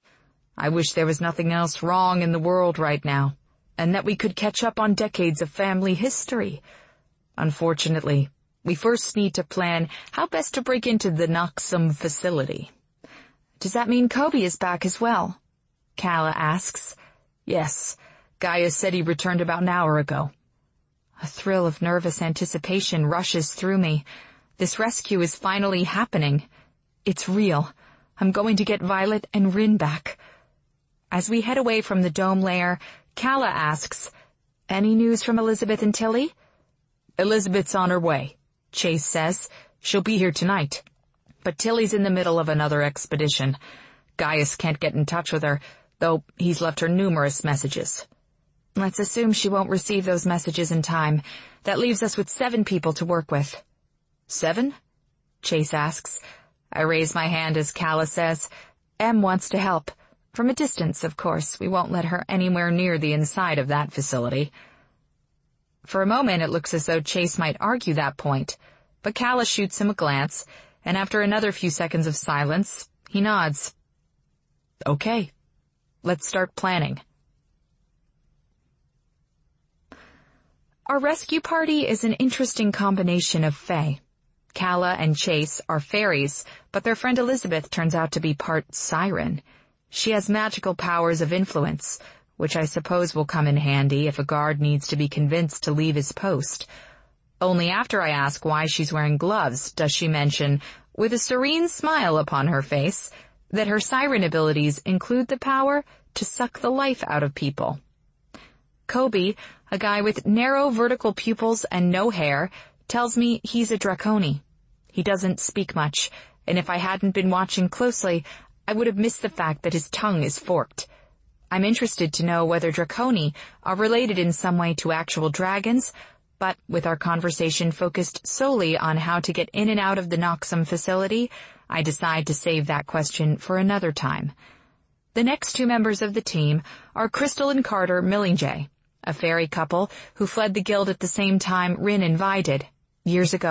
I wish there was nothing else wrong in the world right now, and that we could catch up on decades of family history. Unfortunately, we first need to plan how best to break into the Noxum facility. Does that mean Kobe is back as well? Calla asks. Yes, Gaius said he returned about an hour ago. A thrill of nervous anticipation rushes through me. This rescue is finally happening. It's real. I'm going to get Violet and Rin back. As we head away from the dome lair, Calla asks, Any news from Elizabeth and Tilly? Elizabeth's on her way, Chase says. She'll be here tonight. But Tilly's in the middle of another expedition. Gaius can't get in touch with her, though he's left her numerous messages. Let's assume she won't receive those messages in time. That leaves us with seven people to work with. Seven? Chase asks. I raise my hand as Calla says, Em wants to help. From a distance, of course. We won't let her anywhere near the inside of that facility. For a moment, it looks as though Chase might argue that point, but Calla shoots him a glance, and after another few seconds of silence, he nods. Okay, let's start planning. Our rescue party is an interesting combination of Fae. Calla and Chase are fairies, but their friend Elizabeth turns out to be part siren. She has magical powers of influence, which I suppose will come in handy if a guard needs to be convinced to leave his post. Only after I ask why she's wearing gloves does she mention, with a serene smile upon her face, that her siren abilities include the power to suck the life out of people. Kobe, a guy with narrow vertical pupils and no hair, tells me he's a Draconi. He doesn't speak much, and if I hadn't been watching closely, I would have missed the fact that his tongue is forked. I'm interested to know whether Draconi are related in some way to actual dragons, but with our conversation focused solely on how to get in and out of the Noxum facility, I decide to save that question for another time. The next two members of the team are Crystal and Carter Millingjay, a fairy couple who fled the guild at the same time Rin and Vi did, years ago,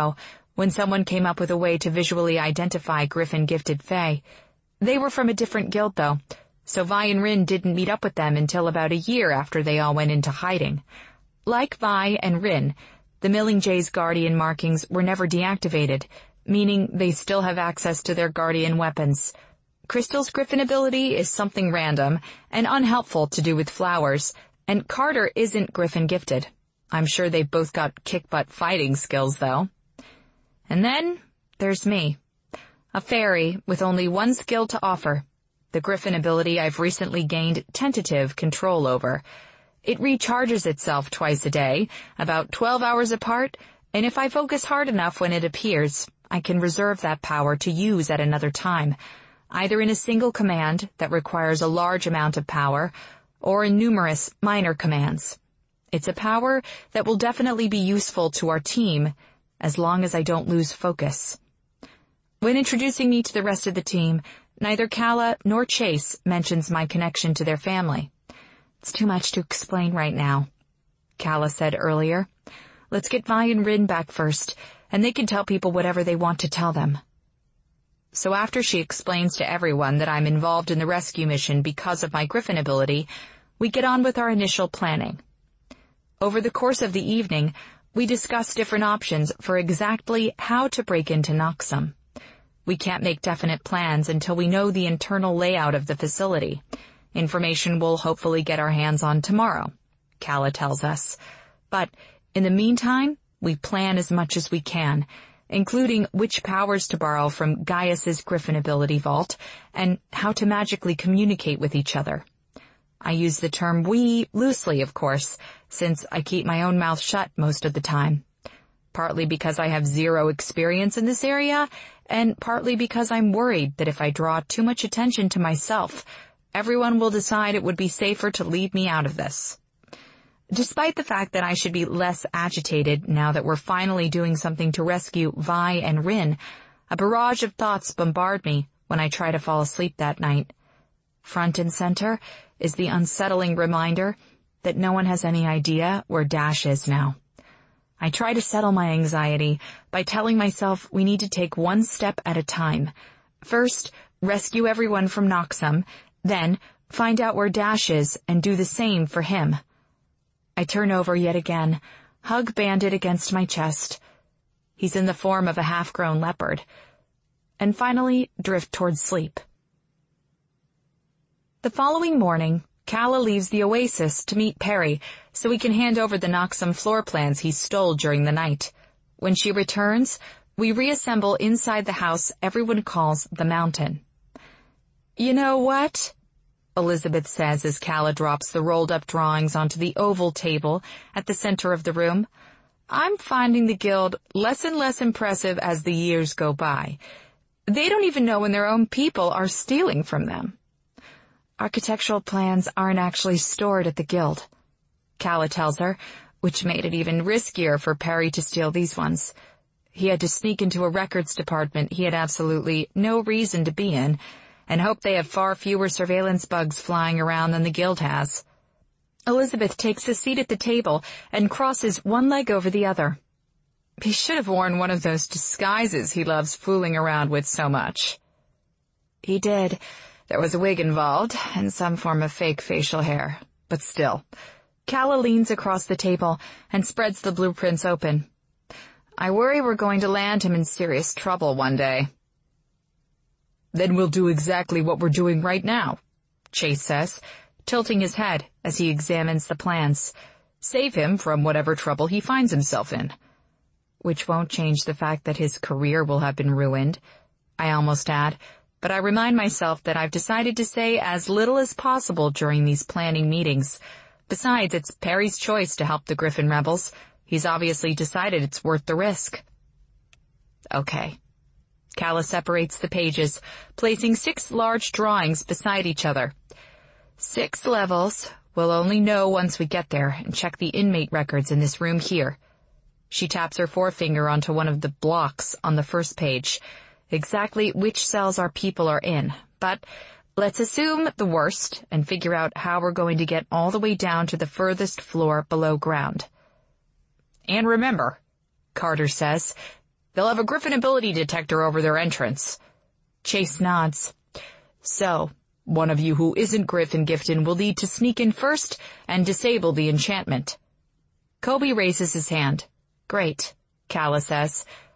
when someone came up with a way to visually identify Griffin-gifted Fae. They were from a different guild, though, so Vi and Rin didn't meet up with them until about a year after they all went into hiding. Like Vi and Rin, the Milling Jay's guardian markings were never deactivated, meaning they still have access to their guardian weapons. Crystal's Griffin ability is something random and unhelpful to do with flowers, and Carter isn't Griffin-gifted. I'm sure they've both got kick-butt fighting skills, though. And then there's me, a fairy with only one skill to offer, the Griffin ability I've recently gained tentative control over. It recharges itself twice a day, about twelve hours apart, and if I focus hard enough when it appears, I can reserve that power to use at another time, either in a single command that requires a large amount of power, or in numerous minor commands. It's a power that will definitely be useful to our team, as long as I don't lose focus. When introducing me to the rest of the team, neither Calla nor Chase mentions my connection to their family. It's too much to explain right now, Calla said earlier. Let's get Vi and Rin back first, and they can tell people whatever they want to tell them. So after she explains to everyone that I'm involved in the rescue mission because of my Griffin ability, we get on with our initial planning. Over the course of the evening, we discuss different options for exactly how to break into Noxum. We can't make definite plans until we know the internal layout of the facility. Information we'll hopefully get our hands on tomorrow, Calla tells us. But in the meantime, we plan as much as we can, including which powers to borrow from Gaius's Griffin ability vault and how to magically communicate with each other. I use the term we loosely, of course, since I keep my own mouth shut most of the time. Partly because I have zero experience in this area, and partly because I'm worried that if I draw too much attention to myself, everyone will decide it would be safer to leave me out of this. Despite the fact that I should be less agitated now that we're finally doing something to rescue Vi and Rin, a barrage of thoughts bombard me when I try to fall asleep that night. Front and center is the unsettling reminder that no one has any idea where Dash is now. I try to settle my anxiety by telling myself we need to take one step at a time. First, rescue everyone from Noxum, then find out where Dash is and do the same for him. I turn over yet again, hug Bandit against my chest. He's in the form of a half-grown leopard. And finally, drift towards sleep. The following morning, Calla leaves the Oasis to meet Perry so he can hand over the Noxum floor plans he stole during the night. When she returns, we reassemble inside the house everyone calls the Mountain. You know what? Elizabeth says as Calla drops the rolled-up drawings onto the oval table at the center of the room. I'm finding the guild less and less impressive as the years go by. They don't even know when their own people are stealing from them. Architectural plans aren't actually stored at the guild, Calla tells her, which made it even riskier for Perry to steal these ones. He had to sneak into a records department he had absolutely no reason to be in, and hope they have far fewer surveillance bugs flying around than the guild has. Elizabeth takes a seat at the table and crosses one leg over the other. He should have worn one of those disguises he loves fooling around with so much. He did. There was a wig involved, and some form of fake facial hair. But still. Calla leans across the table and spreads the blueprints open. I worry we're going to land him in serious trouble one day. Then we'll do exactly what we're doing right now, Chase says, tilting his head as he examines the plans. Save him from whatever trouble he finds himself in. Which won't change the fact that his career will have been ruined, I almost add, but I remind myself that I've decided to say as little as possible during these planning meetings. Besides, it's Perry's choice to help the Griffin rebels. He's obviously decided it's worth the risk. Okay. Calla separates the pages, placing six large drawings beside each other. Six levels. We'll only know once we get there and check the inmate records in this room here. She taps her forefinger onto one of the blocks on the first page. Exactly which cells our people are in, but let's assume the worst and figure out how we're going to get all the way down to the furthest floor below ground. And remember, Carter says, They'll have a Griffin ability detector over their entrance. Chase nods. So, one of you who isn't Griffin gifted will need to sneak in first and disable the enchantment. Kobe raises his hand. Great, Calla says.